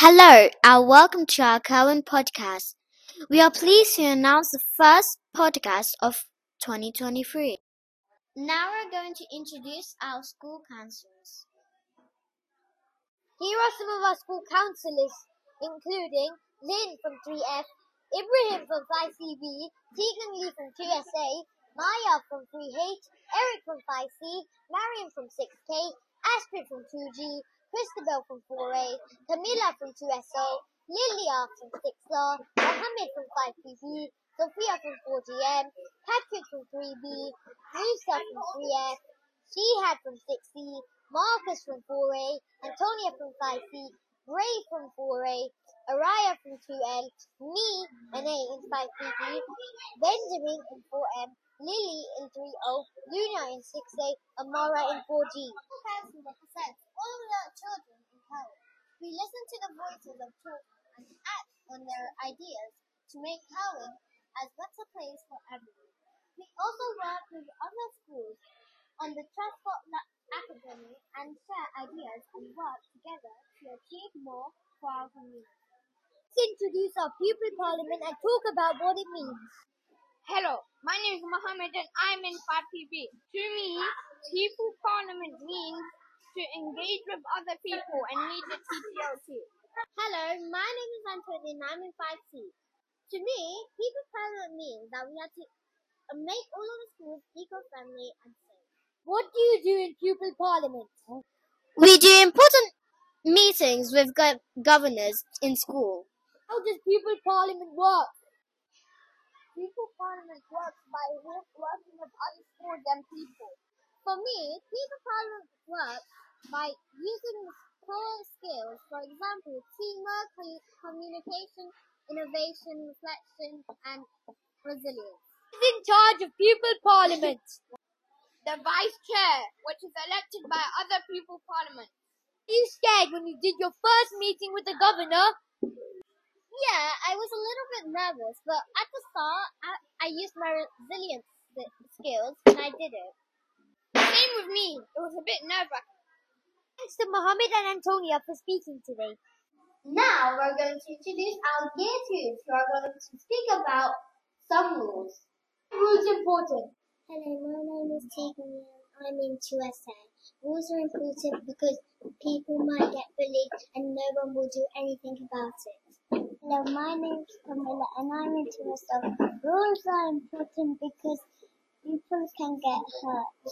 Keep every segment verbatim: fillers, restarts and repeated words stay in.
Hello and welcome to our current podcast. We are pleased to announce the first podcast of twenty twenty-three. Now we're going to introduce our school counselors. Here are some of our school counselors, including Lynn from three F, Ibrahim from five C B, Tegan Lee from two S A, Maya from three H, Eric from five C, Mariam from six K, Astrid from two G, Christabel from four A, Camilla from two S A, Lilia from six R, Mohammed from five P B, Sophia from four G M, Patrick from three B, Musa from three F, Shihad from six C, Marcus from four A, Antonia from five C, Ray from four A, Araya from two L, me, an A in five P B, Benjamin in four M, Lily in three O, Luna in six A, Amara in four G. Council represents all of the children in Cowan. We listen to the voices of children and act on their ideas to make Cowan as better place for everyone. We also work with other schools on the Transport Academy and share ideas and work together to achieve more for our community. Let's introduce our pupil parliament and talk about what it means. Hello, my name is Mohammed and I'm in five P B. To me, pupil parliament means to engage with other people and meet the T P O too. Hello, my name is Antonia and I'm in five C. To me, pupil parliament means that we have to make all of the schools eco-friendly and safe. What do you do in pupil parliament? We do important meetings with go- governors in school. How does pupil parliament work? Pupil parliament works by working with other schools and people. For me, pupil parliament works by using core skills, for example, teamwork, communication, innovation, reflection, and resilience. Who's in charge of pupil parliament? The vice chair, which is elected by other pupil parliament. Were you scared when you did your first meeting with the governor? Yeah, I was a little bit nervous, but at the start, I, I used my resilience skills and I did it. Same with me. It was a bit nerve-wracking. Thanks to Mohammed and Antonia for speaking today. Now we're going to introduce our year twos who are going to speak about some rules. Rules important. Hello, my name is Tegan and I'm in two S A. Rules are important because people might get bullied and no one will do anything about it. Hello, my name is Camilla and I'm in two S A. Rules are important because people can get hurt.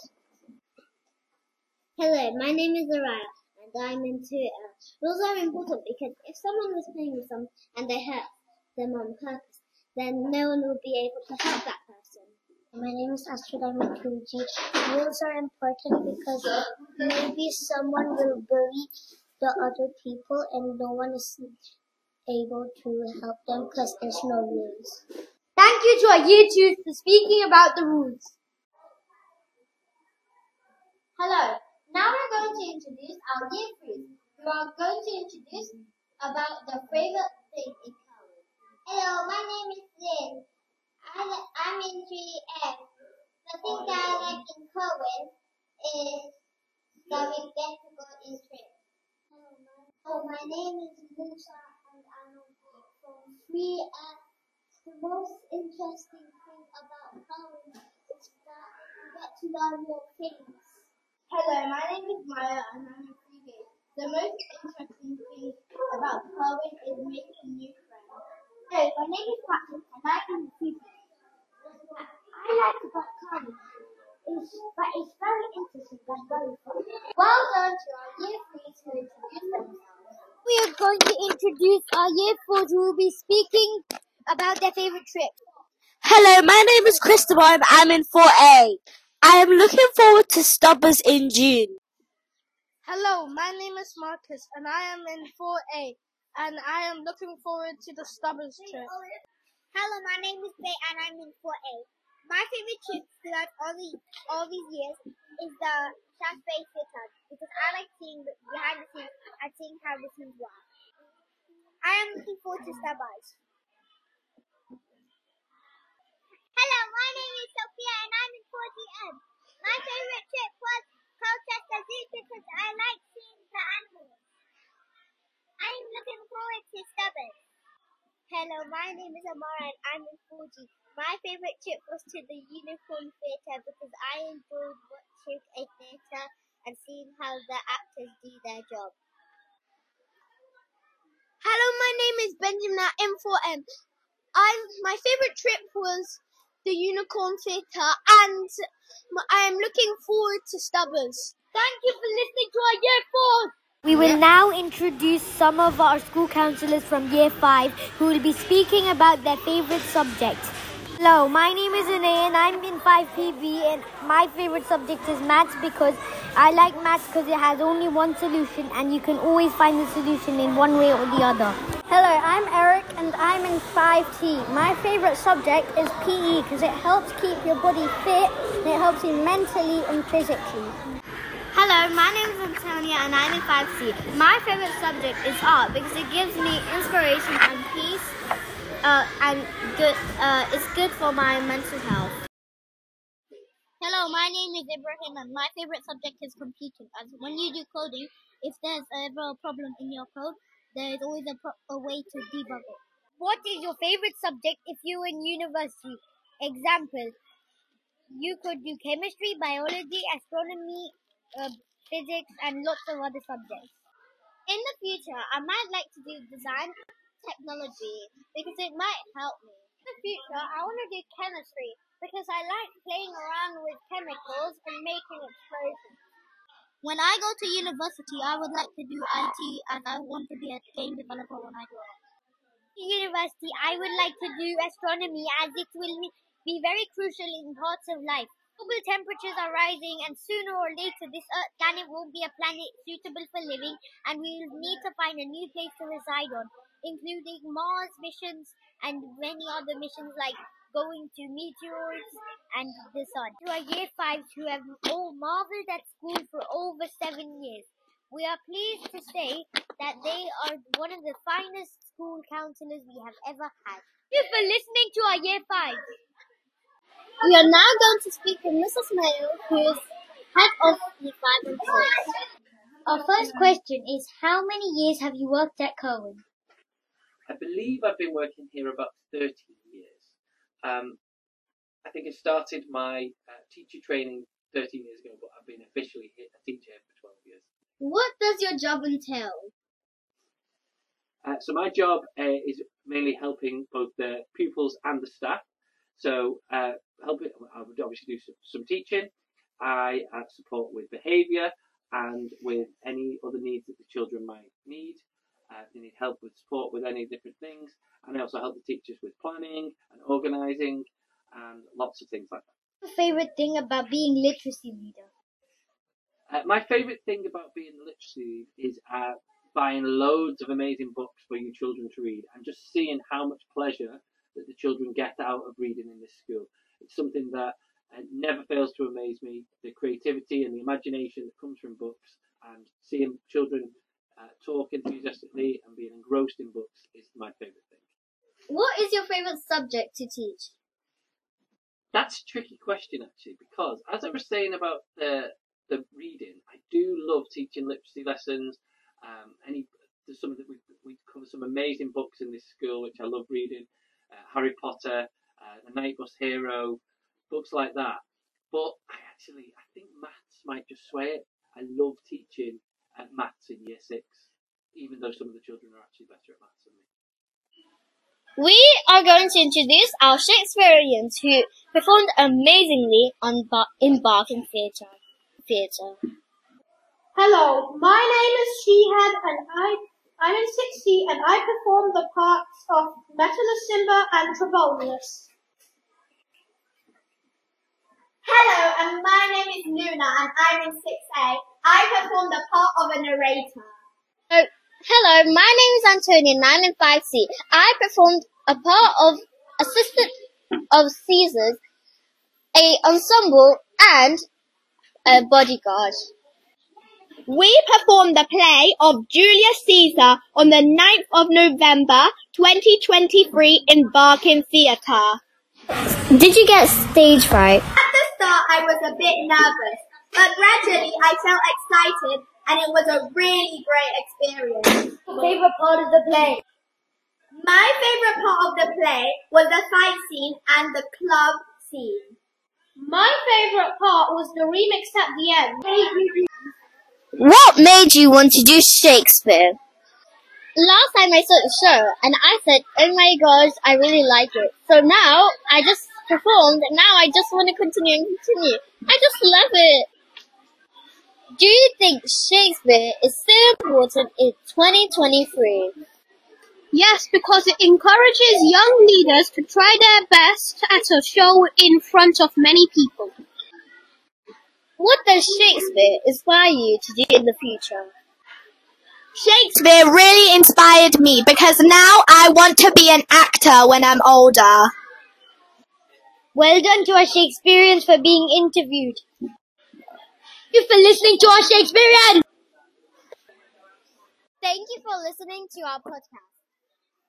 Hello, my name is Araya and I'm in two L. Rules are important because if someone was playing with them and they hurt them on purpose, then no one will be able to help that person. My name is Astrid, I'm in two G. Rules are important because maybe someone will bully the other people and no one is able to help them because there's no rules. Thank you to our year twos for speaking about the rules. Hello, now we're going to introduce our year threes who are going to introduce about their favorite thing in Cowan. Hello, my name is Lynn. I, I'm in three F. The thing that I like in Cowan is that we get to go in trips. Oh, my name is Musa and I'm from three F. The most interesting thing about Cowan is that we get to learn more things. Hello, my name is Maya and I'm in three H. The most interesting thing about Cowan is making new friends. Hello, my name is Patrick and I'm in three H. I like about Cowan is that it's very interesting and very fun. Well done to our year threes who introduced themselves. We are going to introduce our year fours who will be speaking about their favorite trip. Hello, my name is Christopher and I'm in four A. I am looking forward to Stubbers in June. Hello, my name is Marcus and I am in four A and I am looking forward to the Stubbers trip. Hello, my name is Bay and I'm in four A. My favorite trip throughout all, the, all these years is the Shaft-Bay Theatre because I like seeing the, behind the scenes and seeing how the scenes work. I am looking forward to Stubbers. Hello, my name is Sophia and I'm in four G M. My favorite trip was Colchester Zoo because I like seeing the animals. I'm looking forward to Stubborn. Hello, my name is Amara and I'm in Fuji. My favourite trip was to the Unicorn Theatre because I enjoyed watching a theatre and seeing how the actors do their job. Hello, my name is Benjamin at M four M. I'm, my favourite trip was the Unicorn Theatre and I am looking forward to Stubbers. Thank you for listening to our Year four. We will now introduce some of our school counsellors from Year five who will be speaking about their favourite subject. Hello, my name is Anay and I'm in five P B and my favourite subject is maths because I like maths because it has only one solution and you can always find the solution in one way or the other. Hello, I'm Eric and I'm in five T. My favourite subject is P E because it helps keep your body fit and it helps you mentally and physically. Hello, my name is Antonia and I'm in five C. My favourite subject is art because it gives me inspiration and peace uh, and good. Uh, it's good for my mental health. Hello, my name is Ibrahim and my favourite subject is computing. As when you do coding, if there's ever a problem in your code, there is always a, pro- a way to debug it. What is your favourite subject if you were in university? Example, you could do chemistry, biology, astronomy, uh, physics and lots of other subjects. In the future, I might like to do design technology because it might help me. In the future, I want to do chemistry because I like playing around with chemicals and making explosions. When I go to university, I would like to do I T as I want to be a game developer when I grow up. In university, I would like to do astronomy as it will be very crucial in parts of life. Global temperatures are rising and sooner or later this Earth planet won't be a planet suitable for living and we will need to find a new place to reside on, including Mars missions and many other missions like going to meteoroids and the sun. To our Year fives who have all marvelled at school for over seven years. We are pleased to say that they are one of the finest school counsellors we have ever had. Thank you for listening to our Year five. We are now going to speak with Missus Mayo, who is head of Year five and six. Our first question is, how many years have you worked at Cowan? I believe I've been working here about thirty years. Um, I think I started my uh, teacher training thirteen years ago, but I've been officially a teacher here for twelve years. What does your job entail? Uh, so my job uh, is mainly helping both the pupils and the staff. So uh, helping, I would obviously do some, some teaching. I uh, support with behaviour and with any other needs that the children might need. Uh, they need help with support with any different things. And I also help the teachers with planning and organising and lots of things like that. What's your favourite thing about being literacy leader? Uh, my favourite thing about being a literacy is uh, buying loads of amazing books for you children to read and just seeing how much pleasure that the children get out of reading in this school. It's something that uh, never fails to amaze me. The creativity and the imagination that comes from books and seeing children uh, talk enthusiastically and being engrossed in books is my favourite thing. What is your favourite subject to teach? That's a tricky question actually, because as I was saying about the the reading, I do love teaching literacy lessons. Um, any there's some that we we cover some amazing books in this school which I love reading. Uh, Harry Potter, uh, The Night Bus Hero, books like that. But I actually, I think maths might just sway it. I love teaching uh, maths in year six, even though some of the children are actually better at maths than me. We are going to introduce our Shakespeareans who performed amazingly on Bar- in Barking Theatre. Theatre. Hello, my name is Sheehan and I, I'm in six C and I perform the parts of Metellus Simba and Trebonius. Hello, and my name is Luna and I'm in six A. I perform the part of a narrator. Oh, hello, my name is Antonia and I'm in five C. I performed a part of Assistant of Caesars, a ensemble and a bodyguard. We performed the play of Julius Caesar on the ninth of November twenty twenty-three in Barking Theatre. Did you get stage fright? At the start I was a bit nervous, but gradually I felt excited and it was a really great experience. Favorite part of the play? My favorite part of the play was the fight scene and the club scene. My favorite part was the remix at the end. What made you want to do Shakespeare? Last time I saw the show, and I said, oh my gosh, I really like it. So now, I just performed, and now I just want to continue and continue. I just love it. Do you think Shakespeare is so important in twenty twenty-three? Yes, because it encourages young leaders to try their best at a show in front of many people. What does Shakespeare inspire you to do in the future? Shakespeare really inspired me because now I want to be an actor when I'm older. Well done to our Shakespeareans for being interviewed. Thank you for listening to our Shakespearean. Thank you for listening to our podcast.